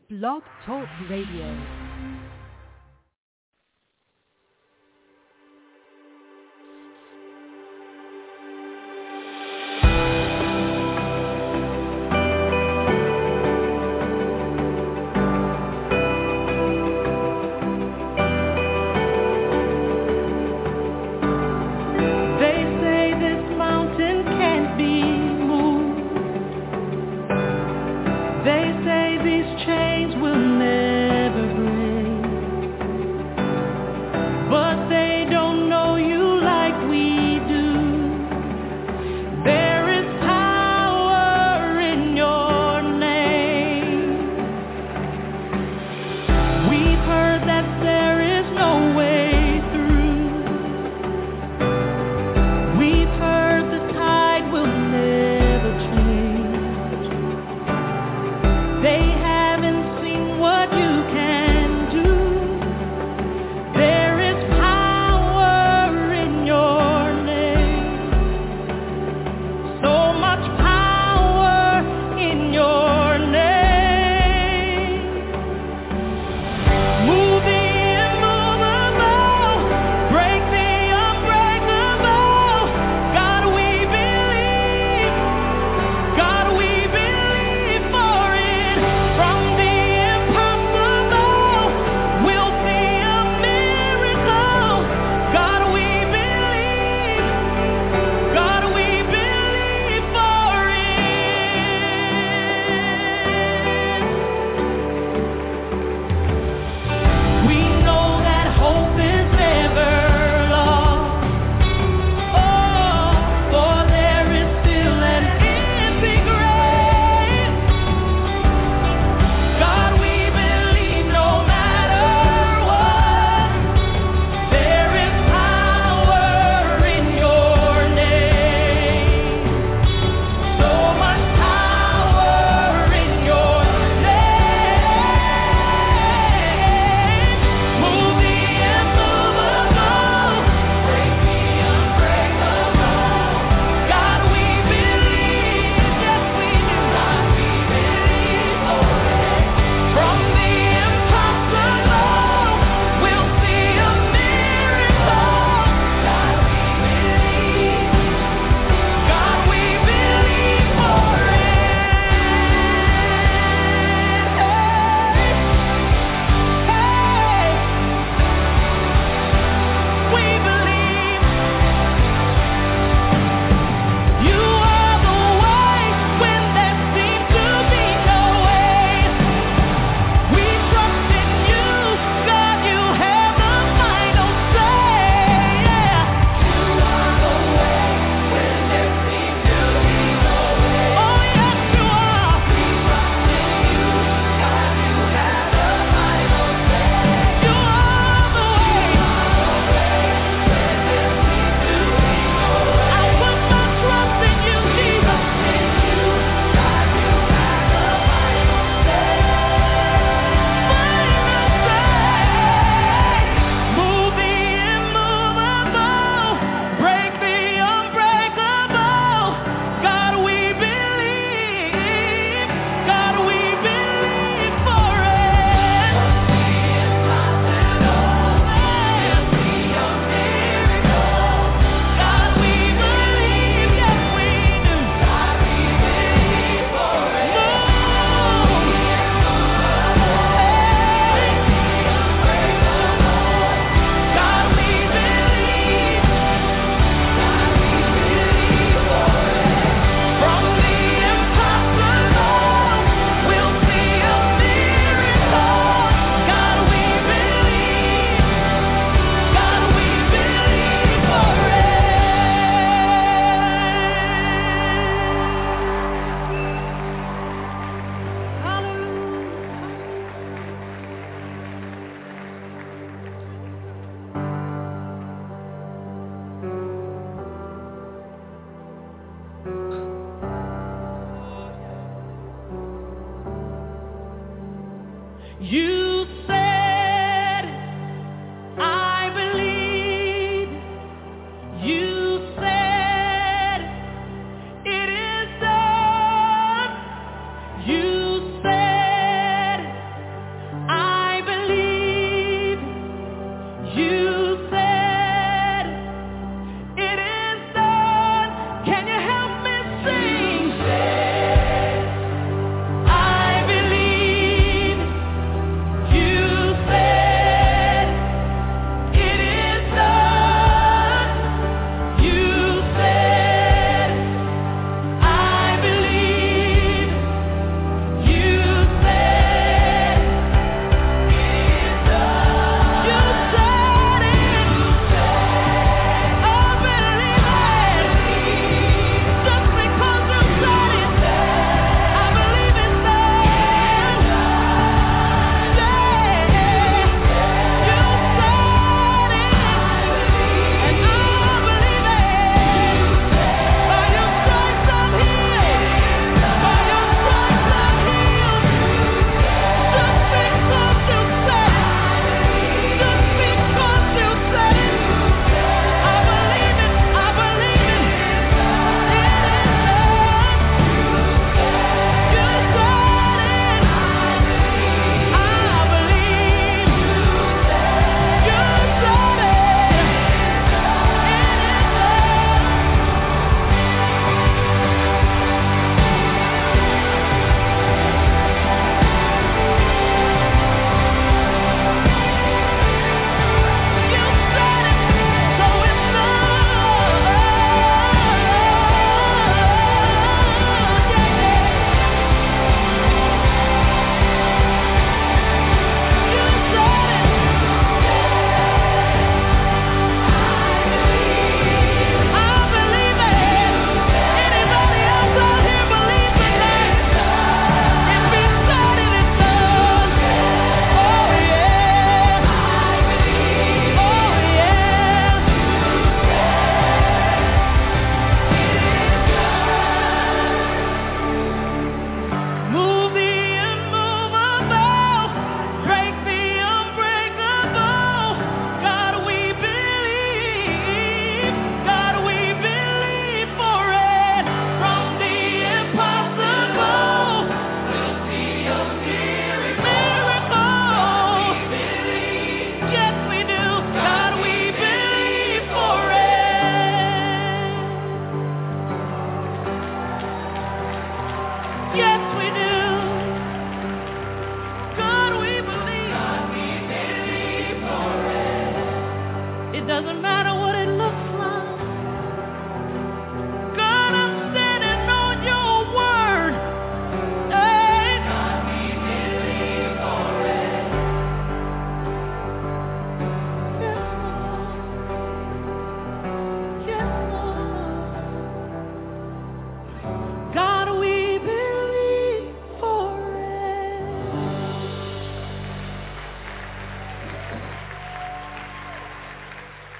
Blog Talk Radio.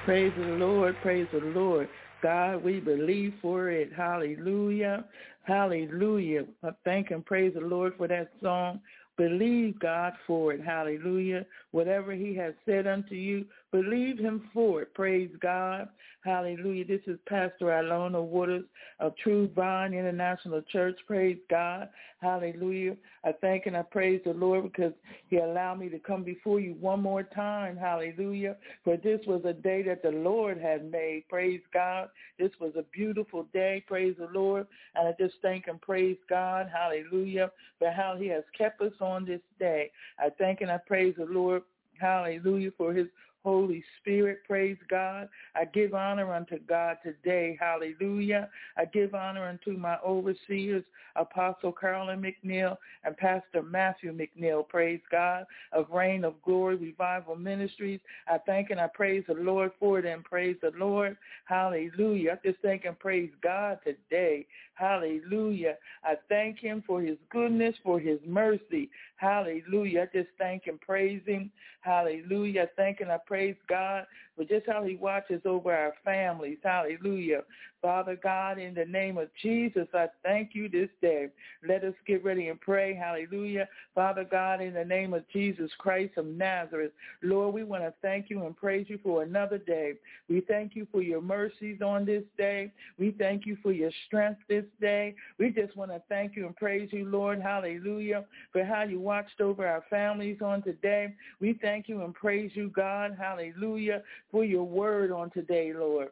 Praise the Lord, praise the Lord. God, we believe for it. Hallelujah, hallelujah. I thank and praise the Lord for that song. Believe God for it. Hallelujah. Whatever he has said unto you, believe him for it. Praise God. Hallelujah. This is Pastor Ilona Waters of True Vine International Church. Praise God. Hallelujah. I thank and I praise the Lord because he allowed me to come before you one more time. Hallelujah. For this was a day that the Lord had made. Praise God. This was a beautiful day. Praise the Lord. And I just thank and praise God. Hallelujah. For how he has kept us on this day. I thank and I praise the Lord. Hallelujah. For his Holy Spirit, praise God. I give honor unto God today. Hallelujah. I give honor unto my overseers, Apostle Carolyn McNeil and Pastor Matthew McNeil, praise God, of Reign of Glory Revival Ministries. I thank and I praise the Lord for it and praise the Lord. Hallelujah. I just thank and praise God today. Hallelujah. I thank him for his goodness, for his mercy. Hallelujah. I just thank and praise him. Hallelujah. I thank and I praise God for just how he watches over our families. Hallelujah. Father God, in the name of Jesus, I thank you this day. Let us get ready and pray. Hallelujah. Father God, in the name of Jesus Christ of Nazareth, Lord, we want to thank you and praise you for another day. We thank you for your mercies on this day. We thank you for your strength this day. We just want to thank you and praise you, Lord. Hallelujah. For how you watched over our families on today. We thank you and praise you, God. Hallelujah. For your word on today, Lord.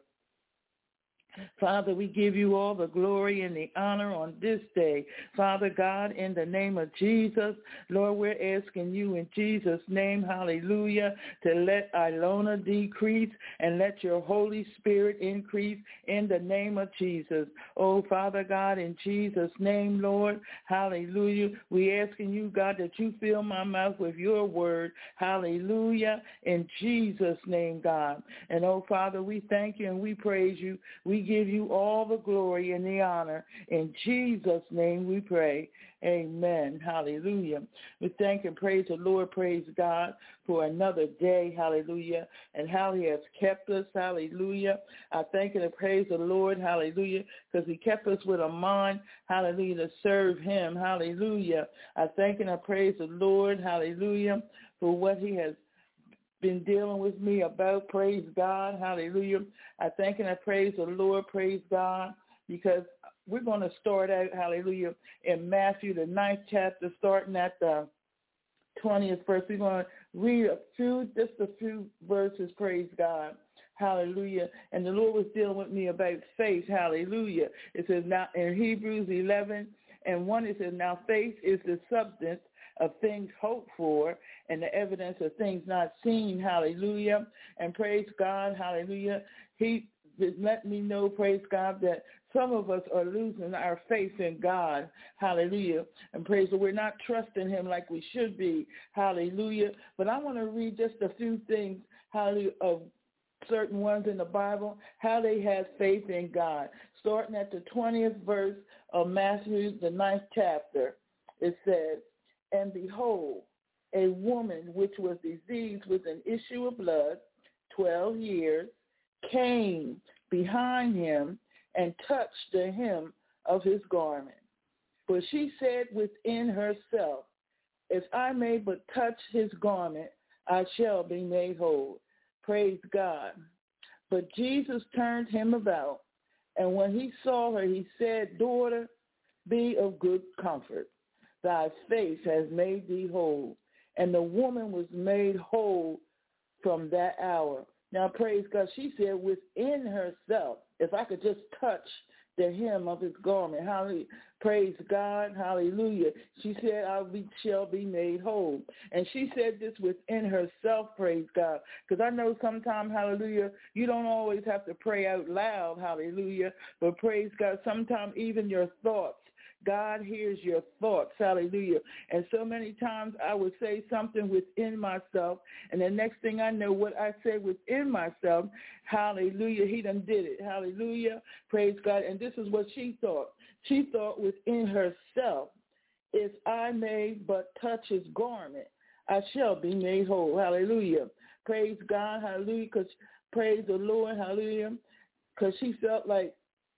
Father, we give you all the glory and the honor on this day. Father God, in the name of Jesus, Lord, we're asking you in Jesus' name, hallelujah, to let Ilona decrease and let your Holy Spirit increase in the name of Jesus. Oh, Father God, in Jesus' name, Lord, hallelujah, we asking you, God, that you fill my mouth with your word, hallelujah, in Jesus' name, God. And, oh, Father, we thank you and we praise you. We give you all the glory and the honor. In Jesus' name we pray. Amen. Hallelujah. We thank and praise the Lord, praise God, for another day. Hallelujah. And how he has kept us. Hallelujah. I thank and praise the Lord. Hallelujah. Because he kept us with a mind. Hallelujah. To serve him. Hallelujah. I thank and I praise the Lord. Hallelujah. For what he has been dealing with me about. Praise God. Hallelujah. I thank and I praise the Lord. Praise God. Because we're going to start out, hallelujah, in Matthew, the 9th chapter, starting at the 20th verse. We're going to read just a few verses, praise God. Hallelujah. And the Lord was dealing with me about faith. Hallelujah. It says now in Hebrews 11 and 1, it says, now faith is the substance of things hoped for and the evidence of things not seen. Hallelujah. And praise God. Hallelujah. He let me know, praise God, that some of us are losing our faith in God. Hallelujah. And praise the Lord, we're not trusting him like we should be. Hallelujah. But I want to read just a few things, hallelujah, of certain ones in the Bible, how they had faith in God. Starting at the 20th verse of Matthew, the 9th chapter, it says, and behold, a woman which was diseased with an issue of blood 12 years came behind him and touched the hem of his garment. For she said within herself, if I may but touch his garment, I shall be made whole. Praise God. But Jesus turned him about, and when he saw her, he said, daughter, be of good comfort. Thy faith has made thee whole. And the woman was made whole from that hour. Now, praise God, she said within herself, if I could just touch the hem of his garment, hallelujah, praise God, hallelujah. She said, shall be made whole. And she said this within herself, praise God, because I know sometimes, hallelujah, you don't always have to pray out loud, hallelujah, but praise God, sometimes even your thoughts, God hears your thoughts, hallelujah. And so many times I would say something within myself, and the next thing I know what I said within myself, hallelujah, he done did it, hallelujah, praise God. And this is what she thought. She thought within herself, if I may but touch his garment, I shall be made whole, hallelujah. Praise God, hallelujah, because Praise the Lord, hallelujah, because she felt like,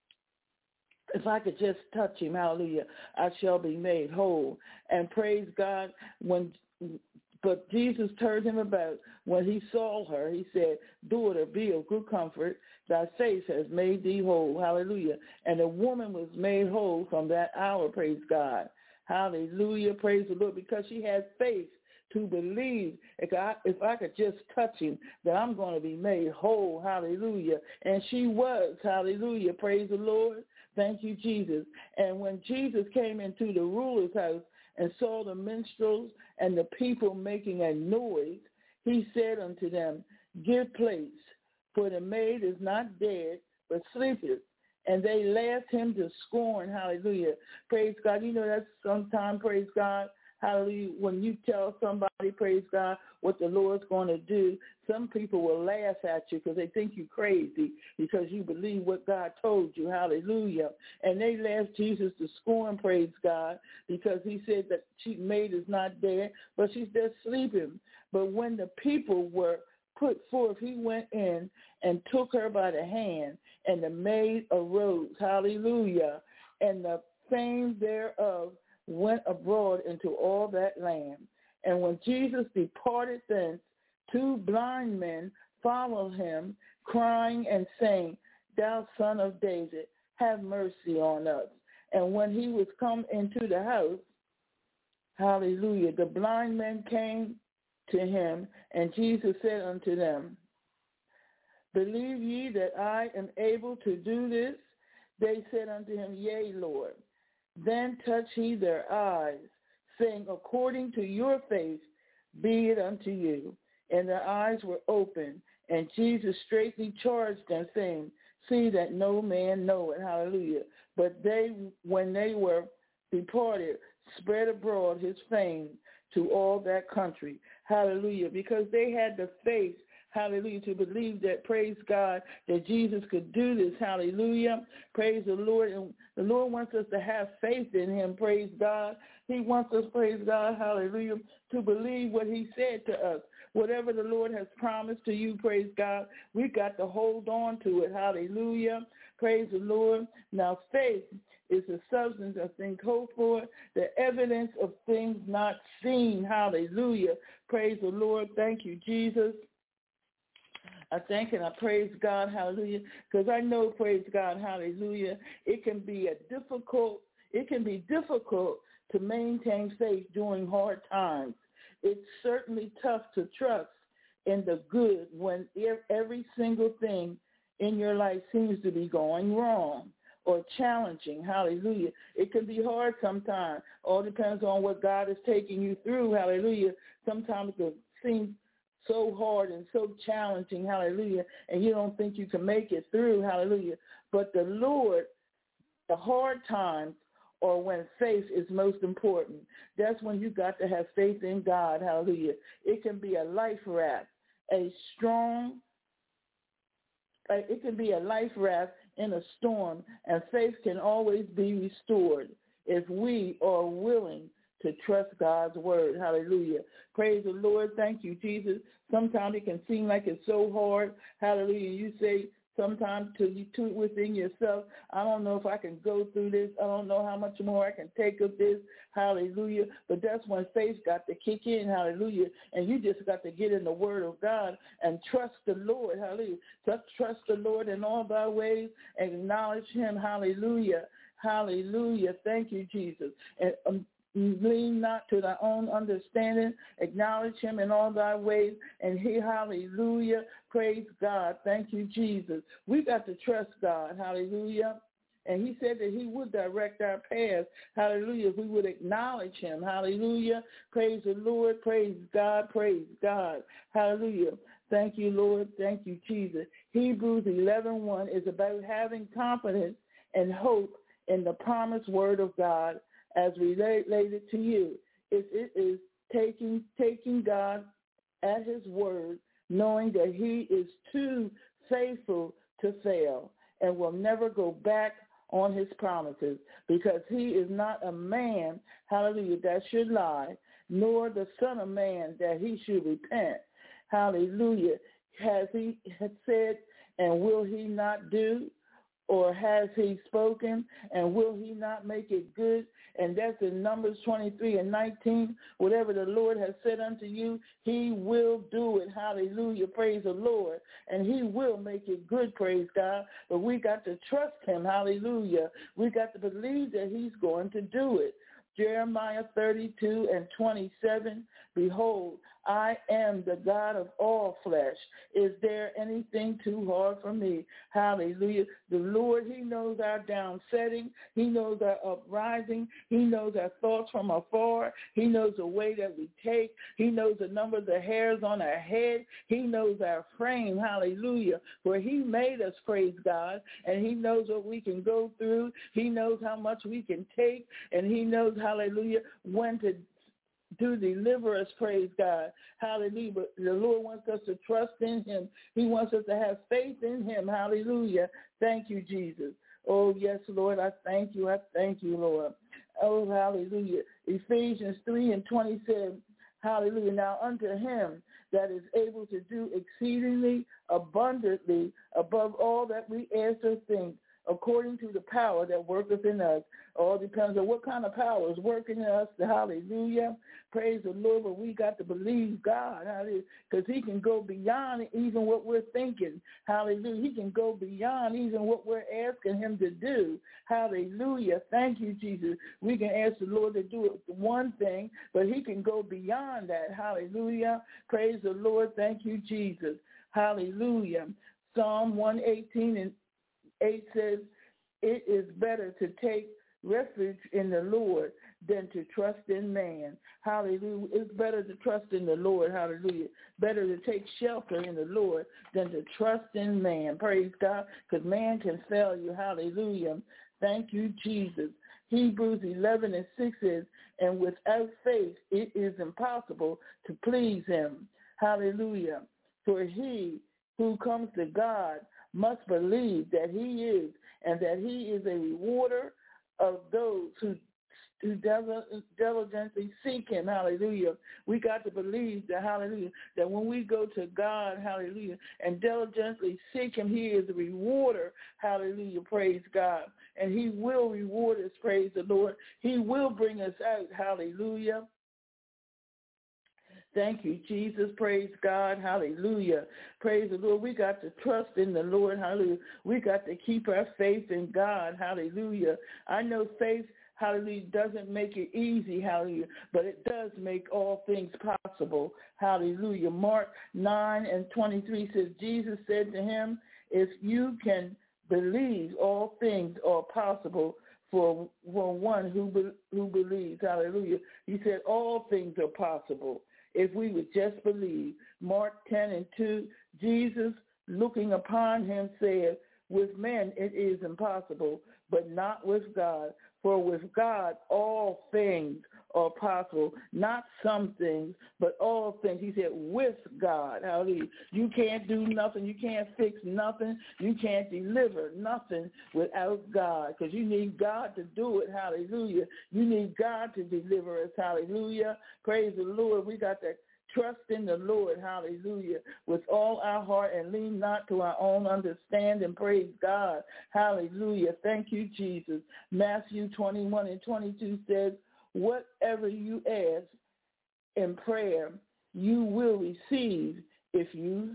if I could just touch him, hallelujah, I shall be made whole. And praise God, but Jesus turned him about. When he saw her, he said, daughter, be of good comfort. Thy faith has made thee whole. Hallelujah. And the woman was made whole from that hour, praise God. Hallelujah. Praise the Lord, because she had faith to believe if I could just touch him, that I'm going to be made whole. Hallelujah. And she was. Hallelujah. Praise the Lord. Thank you, Jesus. And when Jesus came into the ruler's house and saw the minstrels and the people making a noise, he said unto them, give place, for the maid is not dead, but sleepeth. And they laughed him to scorn. Hallelujah. Praise God. You know, that's sometimes, praise God, hallelujah, when you tell somebody, praise God, what the Lord's going to do, some people will laugh at you because they think you crazy because you believe what God told you. Hallelujah. And they laughed Jesus to scorn, praise God, because he said that she maid is not dead, but she's just sleeping. But when the people were put forth, he went in and took her by the hand, and the maid arose. Hallelujah. And the fame thereof went abroad into all that land. And when Jesus departed thence, 2 blind men followed him, crying and saying, Thou Son of David, have mercy on us. And when he was come into the house, hallelujah, the blind men came to him, and Jesus said unto them, Believe ye that I am able to do this? They said unto him, Yea, Lord. Then touched he their eyes, saying, According to your faith be it unto you. And their eyes were opened, and Jesus straightly charged them, saying, See that no man know it. Hallelujah. But they, when they were departed, spread abroad his fame to all that country. Hallelujah. Because they had the faith, hallelujah, to believe that, praise God, that Jesus could do this. Hallelujah. Praise the Lord. And the Lord wants us to have faith in him. Praise God. He wants us, praise God, hallelujah, to believe what he said to us. Whatever the Lord has promised to you, praise God, we got to hold on to it. Hallelujah. Praise the Lord. Now, faith is the substance of things hoped for, the evidence of things not seen. Hallelujah. Praise the Lord. Thank you, Jesus. I thank and I praise God, hallelujah, because I know, praise God, hallelujah, it can be difficult to maintain faith during hard times. It's certainly tough to trust in the good when every single thing in your life seems to be going wrong or challenging. Hallelujah. It can be hard sometimes. All depends on what God is taking you through. Hallelujah. Sometimes it seems so hard and so challenging. Hallelujah. And you don't think you can make it through. Hallelujah. But the Lord, the hard times, or when faith is most important, that's when you got to have faith in God. Hallelujah. It can be a life raft, it can be a life raft in a storm, and faith can always be restored if we are willing to trust God's word. Hallelujah. Praise the Lord. Thank you, Jesus. Sometimes it can seem like it's so hard. Hallelujah. You say sometimes to within yourself, I don't know if I can go through this. I don't know how much more I can take of this. Hallelujah. But that's when faith got to kick in. Hallelujah. And you just got to get in the word of God and trust the Lord. Hallelujah. Trust the Lord in all thy ways and acknowledge him. Hallelujah. Hallelujah. Thank you, Jesus. And lean not to thy own understanding. Acknowledge him in all thy ways. And he, hallelujah, praise God. Thank you, Jesus. We got to trust God. Hallelujah. And he said that he would direct our paths. Hallelujah. If we would acknowledge him. Hallelujah. Praise the Lord. Praise God. Praise God. Hallelujah. Thank you, Lord. Thank you, Jesus. Hebrews 11:1 is about having confidence and hope in the promised word of God as related to you. It is taking God at his word, knowing that he is too faithful to fail and will never go back on his promises, because he is not a man, hallelujah, that should lie, nor the son of man that he should repent. Hallelujah. has he said, and will he not do? Or has he spoken, and will he not make it good? And that's in Numbers 23:19. Whatever the Lord has said unto you, he will do it. Hallelujah. Praise the Lord. And he will make it good, praise God. But we got to trust him. Hallelujah. We got to believe that he's going to do it. Jeremiah 32:27, behold, I am the God of all flesh. Is there anything too hard for me? Hallelujah. The Lord, he knows our downsetting. He knows our uprising. He knows our thoughts from afar. He knows the way that we take. He knows the number of the hairs on our head. He knows our frame. Hallelujah. Where he made us, praise God, and he knows what we can go through. He knows how much we can take, and he knows, hallelujah, when to deliver us, praise God. Hallelujah. But the Lord wants us to trust in him. He wants us to have faith in him. Hallelujah. Thank you, Jesus. Oh, yes, Lord, I thank you. I thank you, Lord. Oh, hallelujah. Ephesians 3:20 says, hallelujah. Now unto him that is able to do exceedingly abundantly above all that we ask or think, according to the power that worketh in us. All depends on what kind of power is working in us. Hallelujah. Praise the Lord. But we got to believe God. Hallelujah. Because he can go beyond even what we're thinking. Hallelujah. He can go beyond even what we're asking him to do. Hallelujah. Thank you, Jesus. We can ask the Lord to do one thing, but he can go beyond that. Hallelujah. Praise the Lord. Thank you, Jesus. Hallelujah. Psalm 118:8 says, it is better to take refuge in the Lord than to trust in man. Hallelujah. It's better to trust in the Lord. Hallelujah. Better to take shelter in the Lord than to trust in man. Praise God, because man can fail you. Hallelujah. Thank you, Jesus. Hebrews 11:6 says, and without faith it is impossible to please him. Hallelujah. For he who comes to God must believe that he is, and that he is a rewarder of those who diligently seek him. Hallelujah. We got to believe that, hallelujah, that when we go to God, hallelujah, and diligently seek him, he is a rewarder. Hallelujah. Praise God. And he will reward us. Praise the Lord. He will bring us out. Hallelujah. Thank you, Jesus. Praise God. Hallelujah. Praise the Lord. We got to trust in the Lord. Hallelujah. We got to keep our faith in God. Hallelujah. I know faith, hallelujah, doesn't make it easy. Hallelujah. But it does make all things possible. Hallelujah. Mark 9:23 says, Jesus said to him, if you can believe, all things are possible for one who believes. Hallelujah. He said all things are possible if we would just believe. Mark 10:2, Jesus, looking upon him, said, with men it is impossible, but not with God. For with God all things are possible. Not some things, but all things. He said, with God. Hallelujah. You can't do nothing. You can't fix nothing. You can't deliver nothing without God, because you need God to do it. Hallelujah. You need God to deliver us. Hallelujah. Praise the Lord. We got to trust in the Lord, hallelujah, with all our heart, and lean not to our own understanding. Praise God. Hallelujah. Thank you, Jesus. Matthew 21:22 says, whatever you ask in prayer, you will receive if you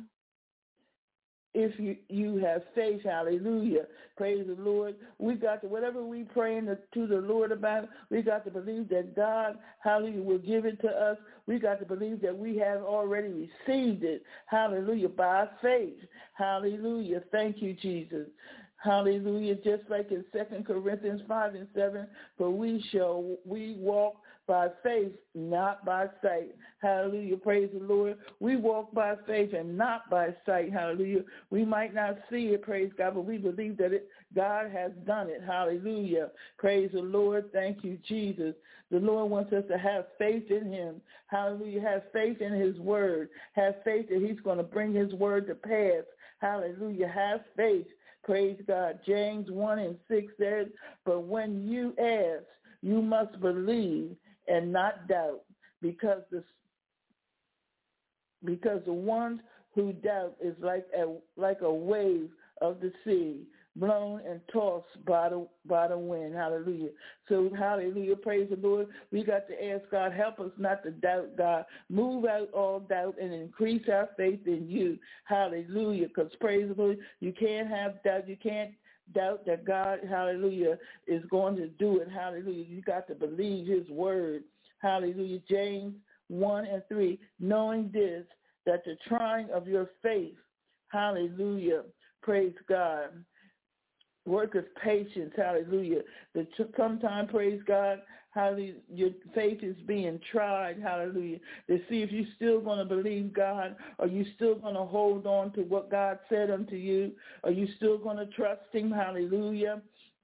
have faith. Hallelujah. Praise the Lord. We got to, whatever we praying to the Lord about, we got to believe that God, hallelujah, will give it to us. We got to believe that we have already received it. Hallelujah. By faith. Hallelujah. Thank you, Jesus. Hallelujah. Just like in 2 Corinthians 5:7, for we walk by faith, not by sight. Hallelujah. Praise the Lord. We walk by faith and not by sight. Hallelujah. We might not see it, praise God, but we believe that God has done it. Hallelujah. Praise the Lord. Thank you, Jesus. The Lord wants us to have faith in him. Hallelujah. Have faith in his word. Have faith that he's going to bring his word to pass. Hallelujah. Have faith. Praise God. James 1:6 says, but when you ask, you must believe and not doubt, because the one who doubt is like a wave of the sea, blown and tossed by the wind. Hallelujah. So, hallelujah, praise the Lord. We got to ask God, help us not to doubt, God. Move out all doubt and increase our faith in you. Hallelujah. Because, praise the Lord, you can't have doubt. You can't doubt that God, hallelujah, is going to do it. Hallelujah. You got to believe his word. Hallelujah. James 1:3, knowing this, that the trying of your faith, hallelujah, praise God, worketh patience, hallelujah. Sometimes, praise God, hallelujah, your faith is being tried, hallelujah, to see if you're still going to believe God, or you still going to hold on to what God said unto you, or you still going to trust him, hallelujah.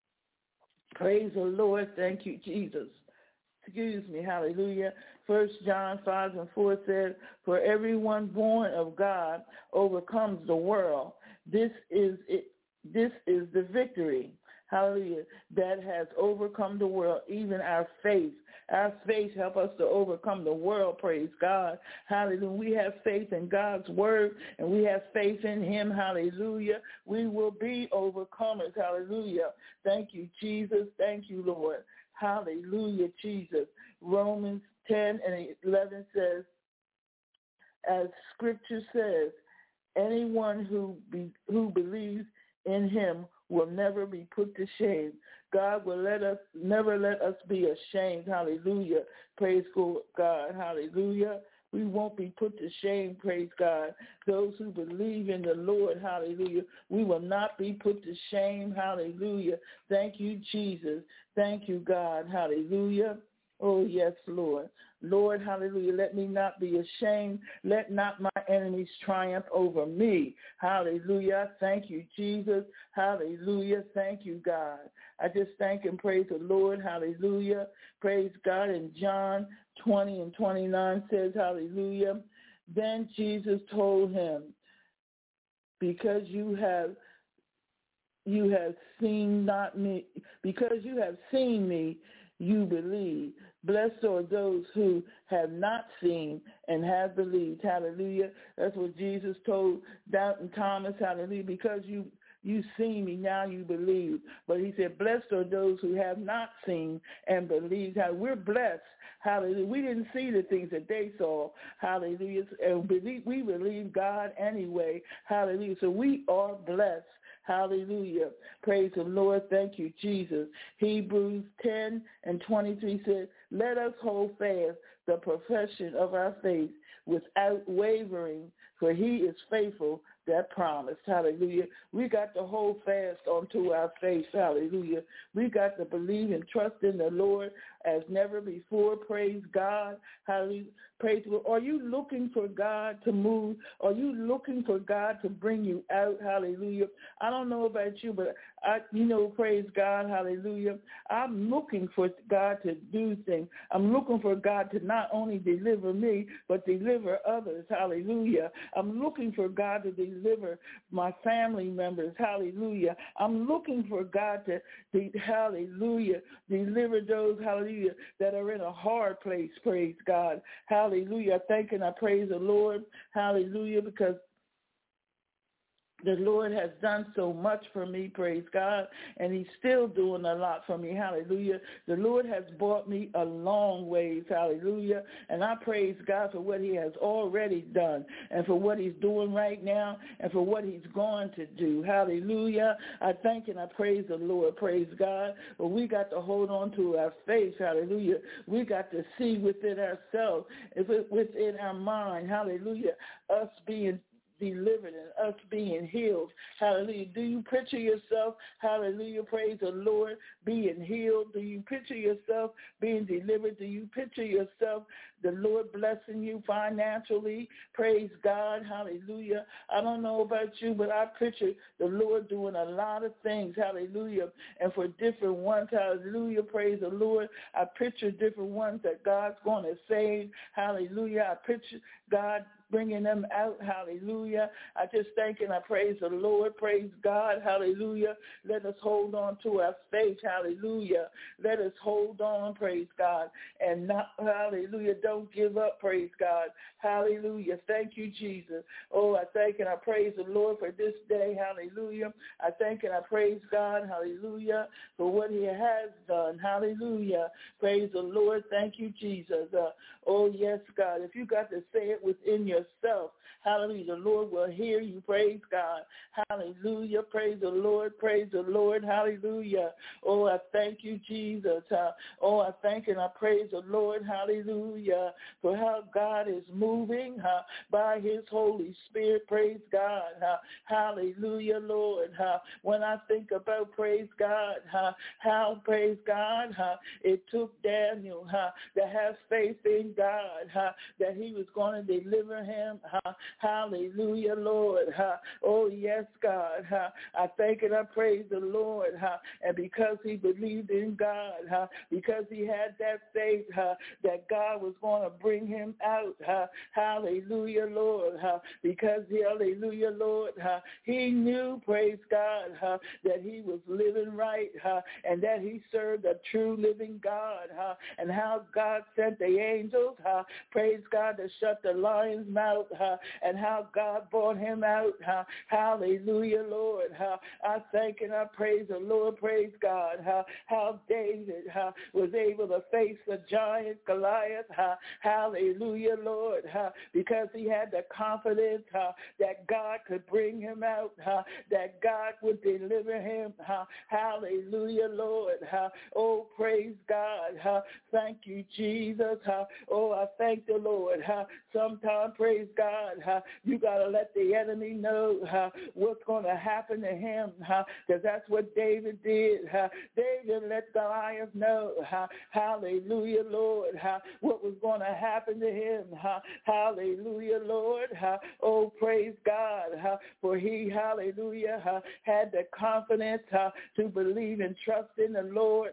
Praise the Lord. Thank you, Jesus. Excuse me, hallelujah. 1 John 5:4 says, for everyone born of God overcomes the world. This is the victory, hallelujah, that has overcome the world, even our faith. Our faith help us to overcome the world, praise God. Hallelujah. We have faith in God's word, and we have faith in him, hallelujah. We will be overcomers, hallelujah. Thank you, Jesus. Thank you, Lord. Hallelujah, Jesus. Romans 10:11 says, as Scripture says, anyone who believes in him will never be put to shame. God will never let us be ashamed. Hallelujah. Praise God. Hallelujah. We won't be put to shame, praise God. Those who believe in the Lord, hallelujah, we will not be put to shame, hallelujah. Thank you, Jesus. Thank you, God, hallelujah. Oh, yes, Lord. Lord, hallelujah, let me not be ashamed. Let not my enemies triumph over me. Hallelujah. Thank you, Jesus. Hallelujah. Thank you, God. I just thank and praise the Lord. Hallelujah. Praise God. And John 20:29 says, hallelujah. Then Jesus told him, because you have seen me, you believe. Blessed are those who have not seen and have believed. Hallelujah. That's what Jesus told Doubting Thomas. Hallelujah. Because you seen me, now you believe. But he said, blessed are those who have not seen and believed. We're blessed. Hallelujah. We didn't see the things that they saw. Hallelujah. And we believe God anyway. Hallelujah. So we are blessed. Hallelujah. Praise the Lord. Thank you, Jesus. Hebrews 10:23 says, let us hold fast the profession of our faith without wavering, for he is faithful that promised. Hallelujah. We got to hold fast onto our faith. Hallelujah. We got to believe and trust in the Lord as never before. Praise God. Hallelujah. Praise the Lord. Are you looking for God to move? Are you looking for God to bring you out? Hallelujah. I don't know about you, but praise God. Hallelujah. I'm looking for God to do things. I'm looking for God to not only deliver me, but deliver others. Hallelujah. I'm looking for God to deliver my family members. Hallelujah. I'm looking for God to hallelujah, deliver those, hallelujah, that are in a hard place. Praise God. Hallelujah. I thank and I praise the Lord. Hallelujah. Because the Lord has done so much for me, praise God, and he's still doing a lot for me, hallelujah. The Lord has brought me a long ways, hallelujah, and I praise God for what he has already done and for what he's doing right now and for what he's going to do, hallelujah. I thank and I praise the Lord, praise God, but we got to hold on to our faith, hallelujah. We got to see within ourselves, within our mind, hallelujah, us being delivered and us being healed. Hallelujah. Do you picture yourself, hallelujah, praise the Lord, being healed? Do you picture yourself being delivered? Do you picture yourself, the Lord blessing you financially? Praise God, hallelujah. I don't know about you, but I picture the Lord doing a lot of things, hallelujah, and for different ones, hallelujah, praise the Lord. I picture different ones that God's going to save, hallelujah. I picture God bringing them out, hallelujah. I just thank and I praise the Lord, praise God, hallelujah. Let us hold on to our faith, hallelujah. Let us hold on, praise God, and not, hallelujah, don't give up, praise God. Hallelujah. Thank you, Jesus. Oh, I thank and I praise the Lord for this day. Hallelujah. I thank and I praise God. Hallelujah. For what he has done. Hallelujah. Praise the Lord. Thank you, Jesus. Oh, yes, God. If you got to say it within yourself, hallelujah, the Lord will hear you. Praise God. Hallelujah. Praise the Lord. Praise the Lord. Hallelujah. Oh, I thank you, Jesus. Oh, I thank and I praise the Lord. Hallelujah. For how God is moving by his Holy Spirit. Praise God. Hallelujah, Lord. When I think about, praise God, how, praise God, it took Daniel to have faith in God, that he was going to deliver him. Hallelujah, Lord. Oh, yes, God. I thank and I praise the Lord. And because he believed in God, because he had that faith that God was going to bring him out. Hallelujah, Lord. Because, hallelujah, Lord, he knew, praise God, that he was living right and that he served a true living God, and how God sent the angels, praise God, to shut the lion's mouth, and how God brought him out. Hallelujah, Lord. I thank and I praise the Lord, praise God, how David was able to face the giant Goliath. Hallelujah, Lord, because he had the confidence that God could bring him out, that God would deliver him. Hallelujah, Lord. Oh, praise God. Thank you, Jesus. Oh, I thank the Lord. Sometimes, praise God, you got to let the enemy know what's going to happen to him, because that's what David did. David let Goliath know, hallelujah, Lord, what was going to happen to him. Hallelujah, Lord. Oh, praise God, for he, hallelujah, had the confidence to believe and trust in the Lord.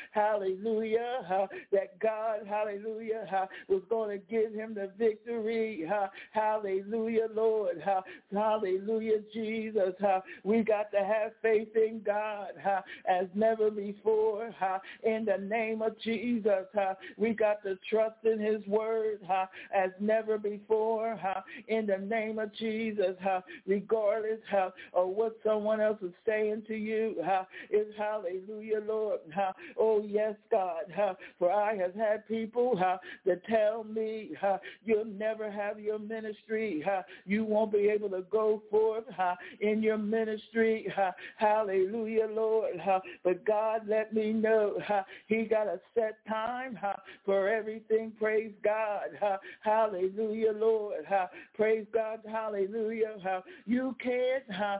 Hallelujah, that God, hallelujah, was going to give him the victory. Hallelujah, Lord. Hallelujah, Jesus. We got to have faith in God as never before. In the name of Jesus, we got to trust in his word as never before. In the name of Jesus, regardless of what someone else is saying to you, is hallelujah, Lord. Oh, yes, God. For I have had people that tell me you'll never have your ministry. You won't be able to go forth in your ministry. Hallelujah, Lord. But God let me know he got a set time for everything. Praise God. Hallelujah, Lord. Praise God. Hallelujah. You can't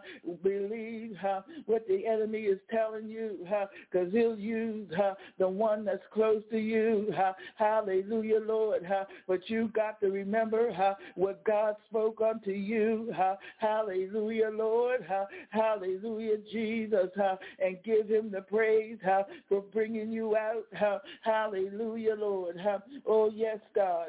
believe what the enemy is telling you, because he'll use the one that's close to you. Hallelujah, Lord. But you got to remember what God spoke unto you. Hallelujah, Lord. Hallelujah, Jesus. And give him the praise for bringing you out. Hallelujah, Lord. Oh, yes, God.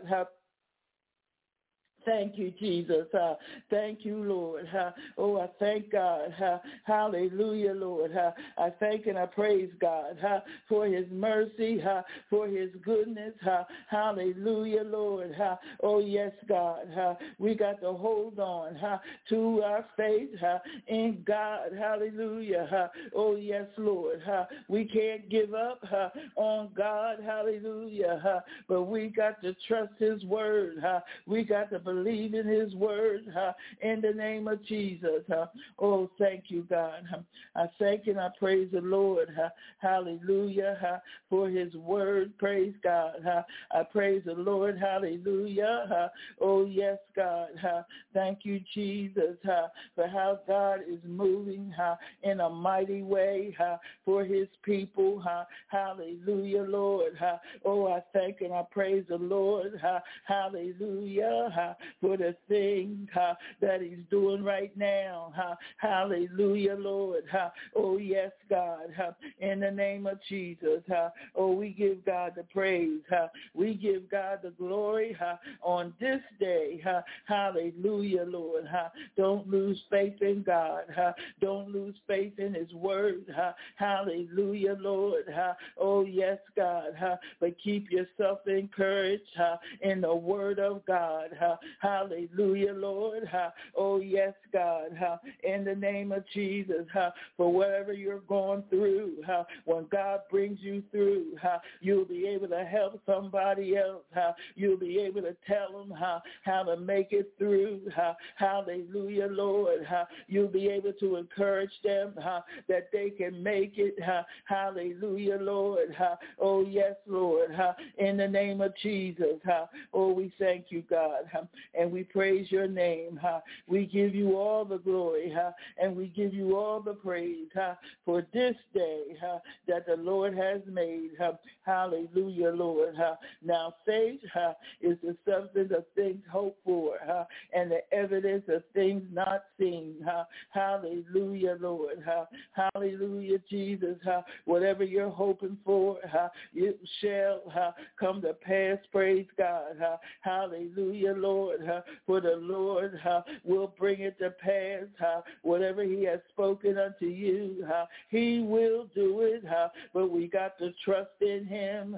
Thank you, Jesus. Thank you, Lord. Oh, I thank God. Hallelujah, Lord. I thank and I praise God for his mercy, for his goodness. Hallelujah, Lord. Oh, yes, God. We got to hold on to our faith in God. Hallelujah. Oh, yes, Lord. We can't give up on God. Hallelujah. But we got to trust his word. We got to believe in his word in the name of Jesus. Oh, thank you, God. I thank and I praise the Lord. Hallelujah. For his word. Praise God. I praise the Lord. Hallelujah. Oh, yes, God. Thank you, Jesus, for how God is moving in a mighty way for his people. Hallelujah, Lord. Oh, I thank and I praise the Lord. Hallelujah. for the thing that he's doing right now. Hallelujah, Lord. Oh, yes, God. In the name of Jesus. Oh, we give God the praise. We give God the glory on this day. Hallelujah, Lord. Don't lose faith in God. Don't lose faith in his word. Hallelujah, Lord. Oh, yes, God. But keep yourself encouraged in the word of God. Hallelujah, Lord. Oh, yes, God. In the name of Jesus, for whatever you're going through, when God brings you through, you'll be able to help somebody else. You'll be able to tell them how to make it through. Hallelujah, Lord. You'll be able to encourage them that they can make it. Hallelujah, Lord. Oh, yes, Lord. In the name of Jesus. Oh, we thank you, God, and we praise your name. We give you all the glory, and we give you all the praise for this day that the Lord has made. Hallelujah, Lord. Now, faith is the substance of things hoped for and the evidence of things not seen. Hallelujah, Lord. Hallelujah, Jesus. Whatever you're hoping for, it shall come to pass. Praise God. Hallelujah, Lord. For the Lord will bring it to pass. Whatever he has spoken unto you, he will do it. But we got to trust in him.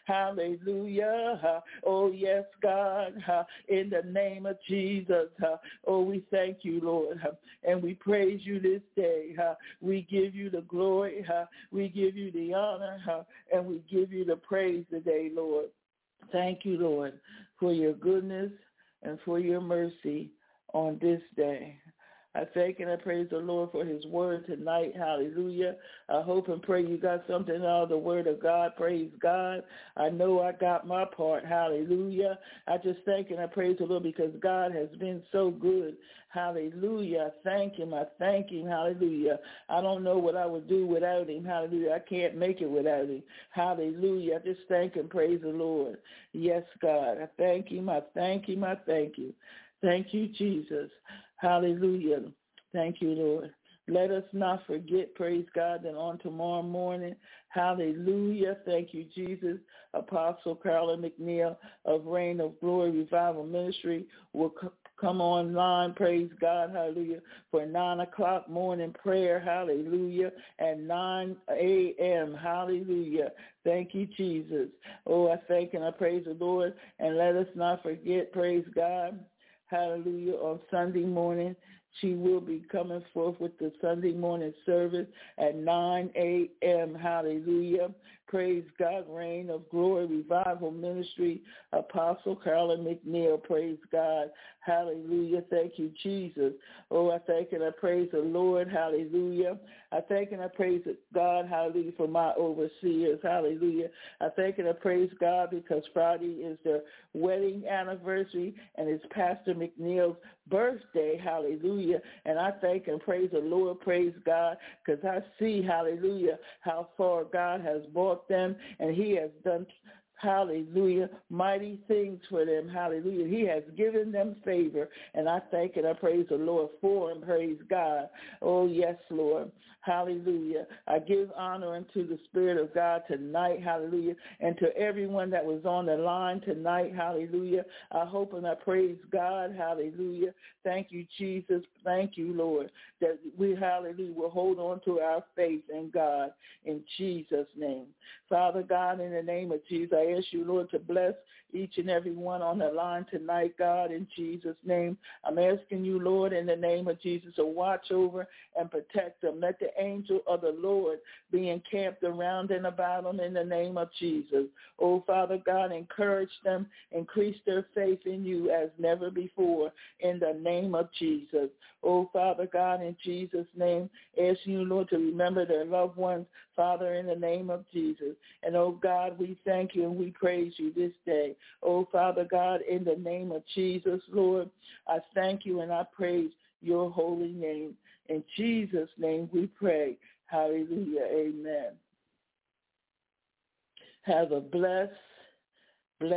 Hallelujah. Oh, yes, God. In the name of Jesus. Oh, we thank you, Lord. And we praise you this day. We give you the glory. We give you the honor. And we give you the praise today, Lord. Thank you, Lord, for your goodness and for your mercy on this day. I thank and I praise the Lord for his word tonight. Hallelujah. I hope and pray you got something out of the word of God. Praise God. I know I got my part. Hallelujah. I just thank and I praise the Lord because God has been so good. Hallelujah. I thank him. I thank him. Hallelujah. I don't know what I would do without him. Hallelujah. I can't make it without him. Hallelujah. I just thank and praise the Lord. Yes, God. I thank him. I thank him. I thank you. Thank you, Jesus. Hallelujah. Thank you, Lord. Let us not forget, praise God, that on tomorrow morning, hallelujah, thank you, Jesus, Apostle Carolyn McNeil of Reign of Glory Revival Ministry will come online, praise God, hallelujah, for 9 o'clock morning prayer, hallelujah, at 9 a.m., hallelujah. Thank you, Jesus. Oh, I thank and I praise the Lord, and let us not forget, praise God, hallelujah, on Sunday morning, she will be coming forth with the Sunday morning service at 9 a.m. Hallelujah. Praise God. Reign of Glory Revival Ministry. Apostle Carolyn McNeil. Praise God. Hallelujah. Thank you, Jesus. Oh, I thank and I praise the Lord. Hallelujah. I thank and I praise God. Hallelujah. For my overseers. Hallelujah. I thank and I praise God because Friday is their wedding anniversary and it's Pastor McNeil's birthday. Hallelujah. And I thank and praise the Lord. Praise God because I see, hallelujah, how far God has brought them, and he has done, hallelujah, mighty things for them. Hallelujah. He has given them favor, and I thank and I praise the Lord for him. Praise God. Oh, yes, Lord. Hallelujah. I give honor unto the Spirit of God tonight. Hallelujah. And to everyone that was on the line tonight. Hallelujah. I hope and I praise God. Hallelujah. Thank you, Jesus. Thank you, Lord, that we, hallelujah, will hold on to our faith in God in Jesus' name. Father God, in the name of Jesus, I ask you, Lord, to bless each and every one on the line tonight, God, in Jesus' name. I'm asking you, Lord, in the name of Jesus, to watch over and protect them. Let the angel of the Lord be encamped around and about them in the name of Jesus. Oh, Father God, encourage them, increase their faith in you as never before in the name of Jesus. Oh, Father God, in Jesus' name, asking you, Lord, to remember their loved ones, Father, in the name of Jesus. And, oh, God, we thank you and we praise you this day. Oh, Father God, in the name of Jesus, Lord, I thank you and I praise your holy name. In Jesus' name we pray. Hallelujah. Amen. Have a blessed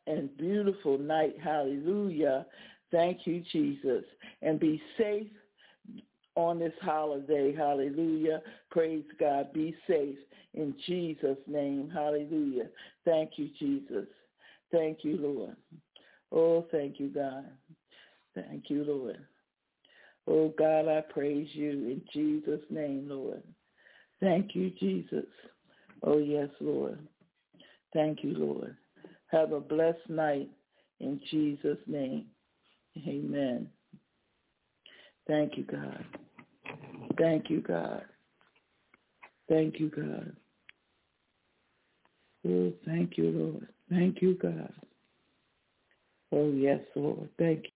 and beautiful night. Hallelujah. Thank you, Jesus. And be safe on this holiday. Hallelujah. Praise God. Be safe in Jesus' name. Hallelujah. Thank you, Jesus. Thank you, Lord. Oh, thank you, God. Thank you, Lord. Oh, God, I praise you in Jesus' name, Lord. Thank you, Jesus. Oh, yes, Lord. Thank you, Lord. Have a blessed night in Jesus' name. Amen. Thank you, God. Thank you, God. Thank you, God. Oh, thank you, Lord. Thank you, God. Oh, yes, Lord. Thank you.